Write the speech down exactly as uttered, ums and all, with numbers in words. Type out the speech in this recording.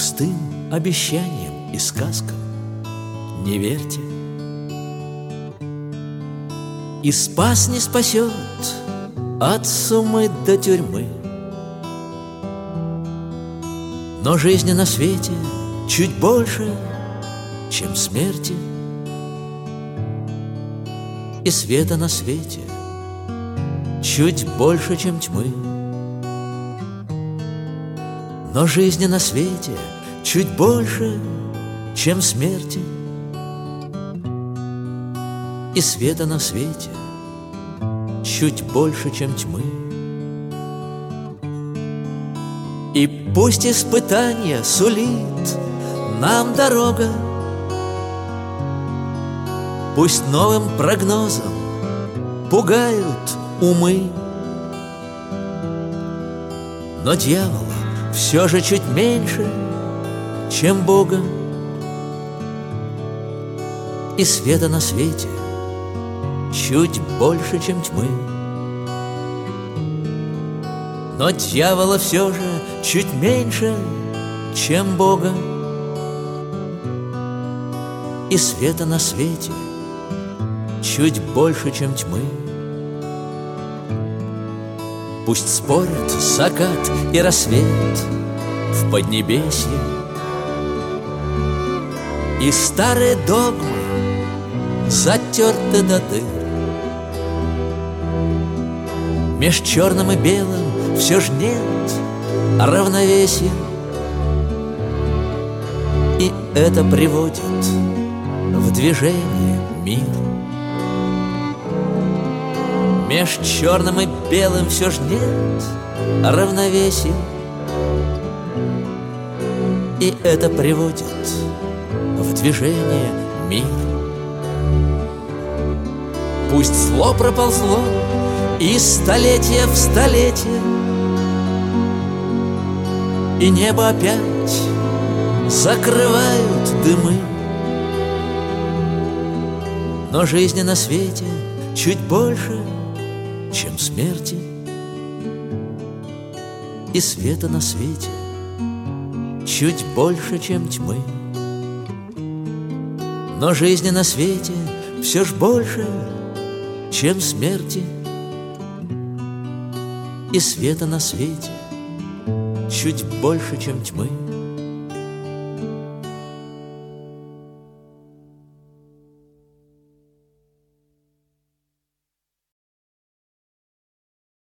Пустым обещаниям и сказкам не верьте. И спас не спасет от сумы до тюрьмы, но жизни на свете чуть больше, чем смерти, и света на свете чуть больше, чем тьмы. Но жизни на свете чуть больше, чем смерти, и света на свете чуть больше, чем тьмы. И пусть испытание сулит нам дорога, пусть новым прогнозом пугают умы, но дьявола все же чуть меньше, чем Бога, и света на свете чуть больше, чем тьмы. Но дьявола все же чуть меньше, чем Бога, и света на свете чуть больше, чем тьмы. Пусть спорят закат и рассвет в поднебесье, и старые догмы затерты до дыр. Меж черным и белым все ж нет равновесия, и это приводит в движение мир. Меж черным и белым все ж нет равновесия, и это приводит в движение мир. Пусть зло проползло из столетия в столетие, и небо опять закрывают дымы, но жизни на свете чуть больше, чем смерти, и света на свете чуть больше, чем тьмы. Но жизни на свете все ж больше, чем смерти, и света на свете чуть больше, чем тьмы.